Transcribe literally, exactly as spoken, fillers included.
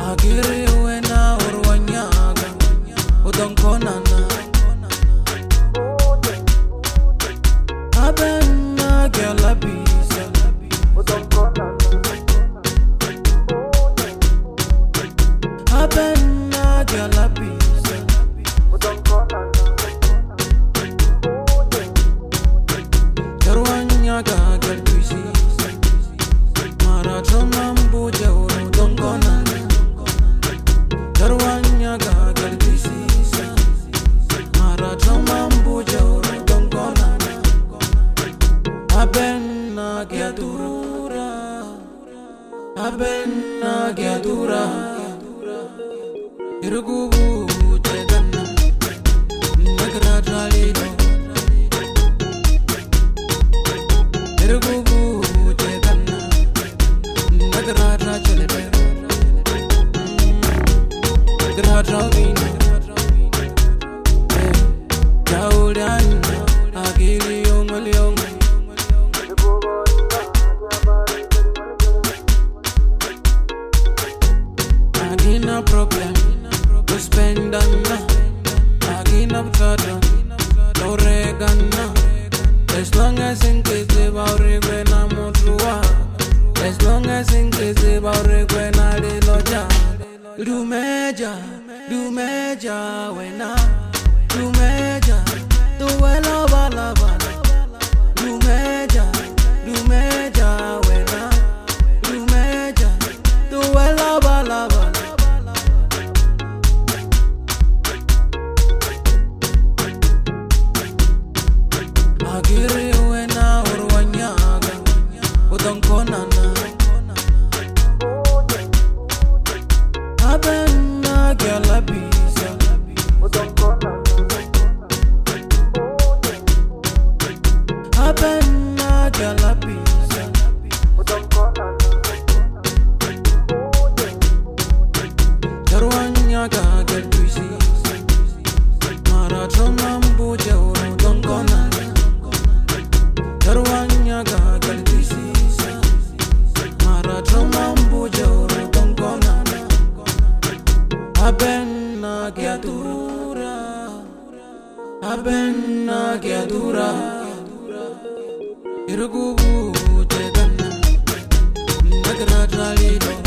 Agiri wena urwanyaga udonkonana Abenna gelabisa udonkonana Abenna gelabisa udonkonana Urwanyaga gelbisi Maratona mbuja udonkonana Urwanyaga gelbisi Maratona mbuja udonkonana Abenna gedura Abenna gedura Irgubu tegana Nagradralido Irgubu tegana Nagradralido Nagradralino Dauliana Agili yong yong Agina problem to spend on Agina brother no regana As long as in case about regwena motrua As long as in case about regwena de loja Do meja, do meja wena Do meja, do wela bala bala Do meja, do meja wena Do meja, do wela bala bala Agiri wena urwanyaga udonkonana Abenna gelabisa udonkonana Abenna gelabisa udonkonana Urwanyaga gelbisi Maratona mbuja udonkonana Urwanyaga gelbisi Maratona mbuja udonkonana Abenna gedura Abenna gedura Irgubu tegana Nagradralido